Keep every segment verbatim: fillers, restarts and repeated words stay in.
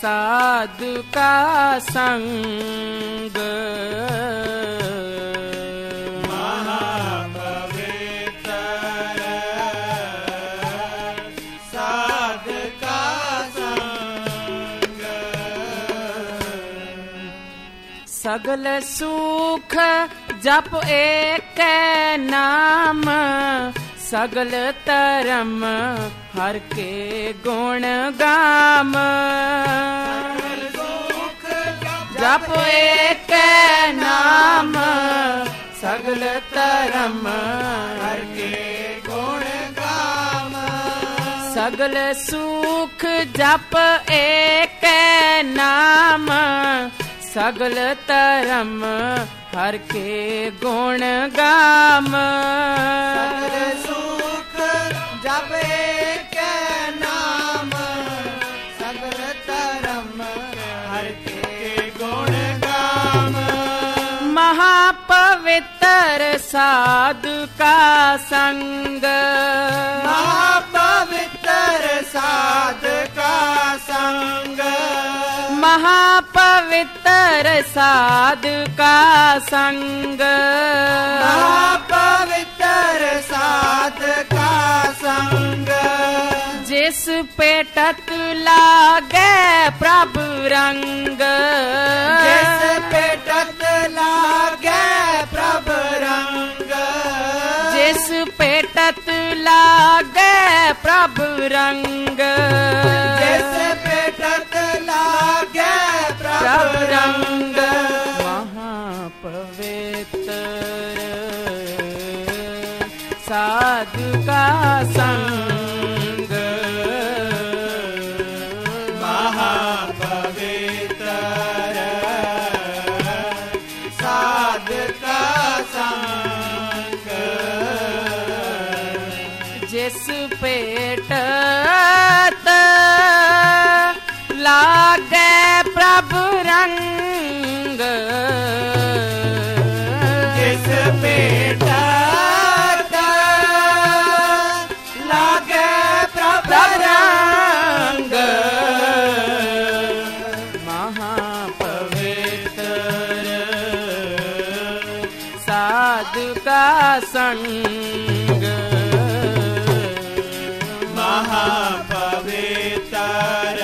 साधु का संग महापवित्र साधु का संग सगल सुख जप एक नाम सगल तरम हर के गुण गाम जप एक नाम सगल तरम हर के गुण गाम सगल सुख जप एक नाम सगल तरम हर के गुण गाम सगल सुख जप एक नाम सगल तरम हर के गुण गाम महापवित्र साधु का संग महापवित्र साधु का संग महापवित्र साधु का संग महापवित्र साधु का संग जिस पेटत लागे प्रभु रंग जिस पेटत लागे प्रभु रंग जिस पेटत लागे प्रभु रंग जिस पेटत लागे प्रभु रंग महापवित्र साधु का संग महापवित्र साधु का संग जिस पेटत लागे प्रभु रंग जिस पेटत लागे प्रभु रंग महापवित्र साधु का संग महापवित्र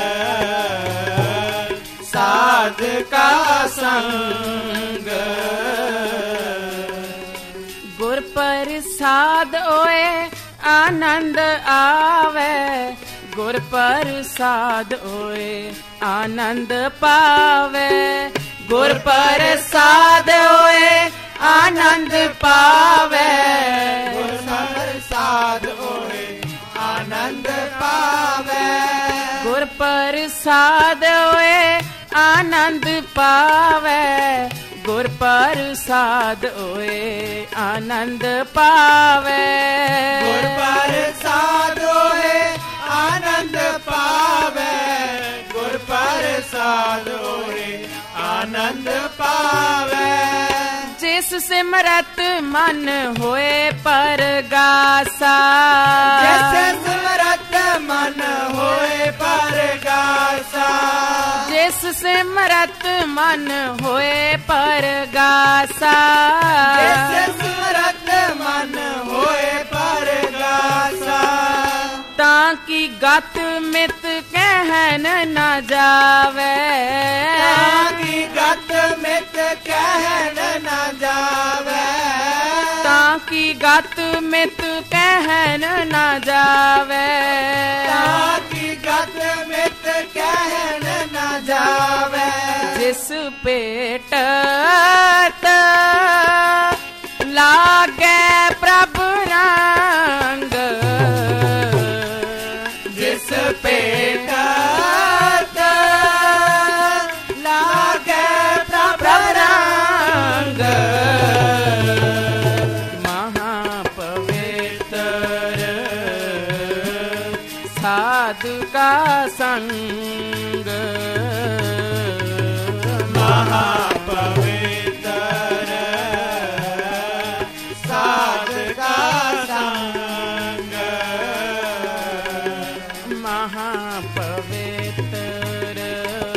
साधु का संग गुर प्रसाद ओए आनंद आवे गुर प्रसाद ओए आनंद पावे गुर प्रसाद ओए आनंद पावे गुर प्रसाद ओए आनंद पावे गुर प्रसाद ओए आनंद पावे गुर प्रसाद ओए आनंद पावे गुर प्रसाद ओए आनंद पावे गुर प्रसाद ओए आनंद पावे जिस सिमरत मन होए परगासा जिस सिमरत मन होए परगासा जिस सिमरत मन होए परगासा जिस सिमरत मन होए परगासा ताकि गत मित कहन न जावे ताकि गत मित कहन न जावे ताकि गत मित कहन न जावे ताकि गत मित कहन न जावे जिस पेटत लागे प्रभु रंग जिस पेटत लागे प्रभु रंग महापवित्र साधु का संग महापवित्र साधु का संग महापवित्र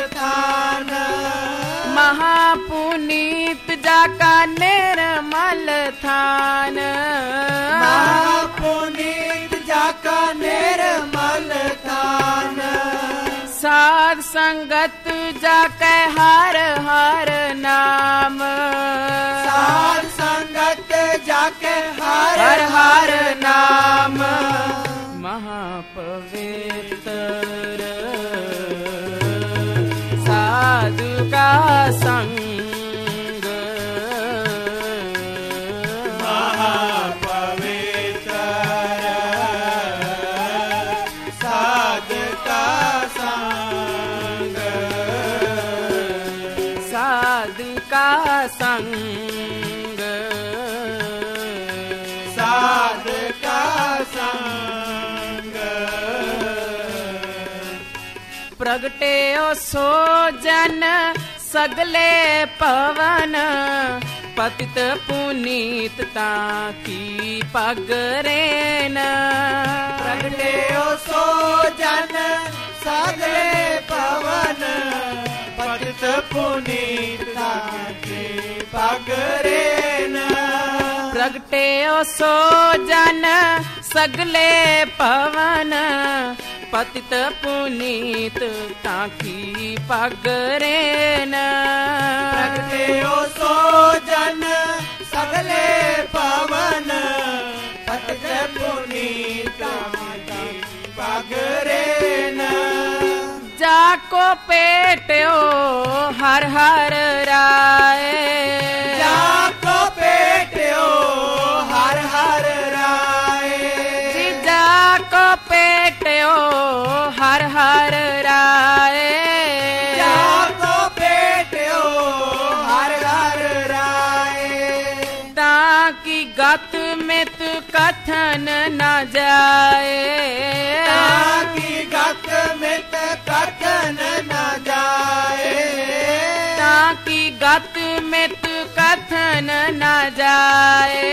थान, महापुनीत जाका निर्मल थान, महापुनीत जाका निर्मल थान, साध संगत जाके हर हर नाम, साध संगत जाके हर हर हर नाम, महापवित्र साधु का संग, महापवित्र साधु का संग, साधु का संग, साधु का संग, प्रगटे ओ सो जन सगले पवन, पतित पुनीत ताकी पगरेन, प्रगटे ओ सो जन सगले पवन, पतित पुनीत ताकी पगरेन, प्रगटे ओ सो जन सगले पवन, पतित पुनीत ताकी पगरेन, प्रगटे ओ सो जन सगले पवन, पतित पुनीत ताकी पगरेन, जाको पेट्यो हर हर राय, जाको पेट्यो हर हर राय, जाको पेट्यो हर हर राय, जाको पेट्यो हर हर राय, ताकि गत मित कथन न जाए, ताकि गत मित कथन न जाए, ताकि गत मित कथन न जाए,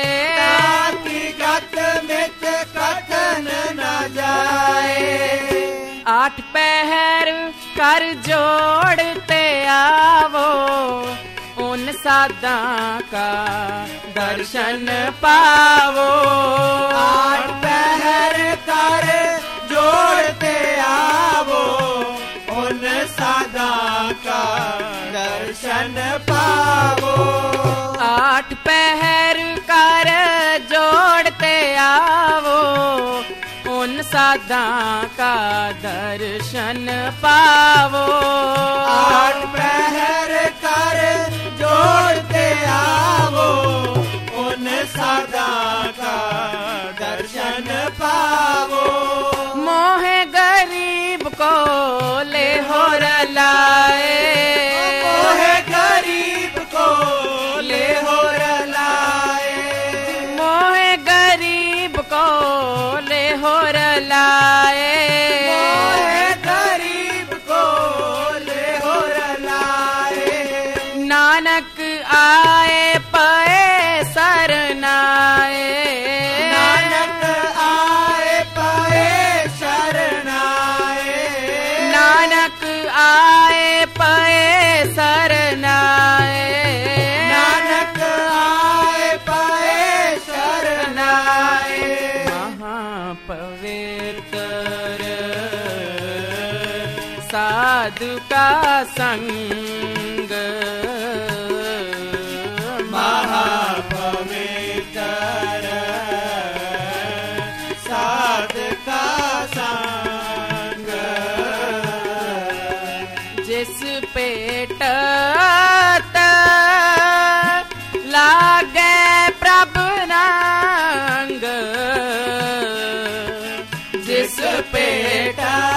ताकि गत मित कथन न जाए, आठ पहर कर जोड़ते आवो, उन सादा का दर्शन पावो, आठ पहर कर जोड़ते आवो, उन सादा का दर्शन पावो, आठ पहर कर जोड़ते आवो, उन सादा का दर्शन पावो, आठ पहर कर जोड़ते आवो, उन सादा का दर्शन पावो, मोहे गरीब को ले हो रलाए, मोहे गरीब को ले हो रलाए, मोहे गरीब को ले हो रलाए, मोहे गरीब को ले हो रलाए, नानक आए पए सरनाए, नानक आए पाए शरणाए, नानक आए पए सरनाए, नानक आए पाए शरणाए, महापवित्र साधु का संग, महापवित्र साधु का संग, जिस पेट लागे प्रभु रंग, जिस पेट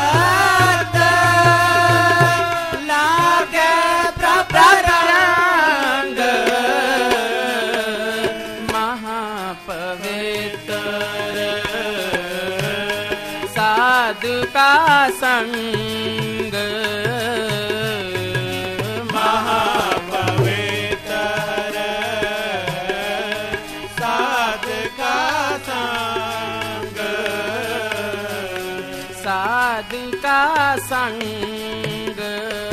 लागे प्रभु रंग, महापवित्र साधु का संग, महापवित्र साधु का संग, साधु का संग।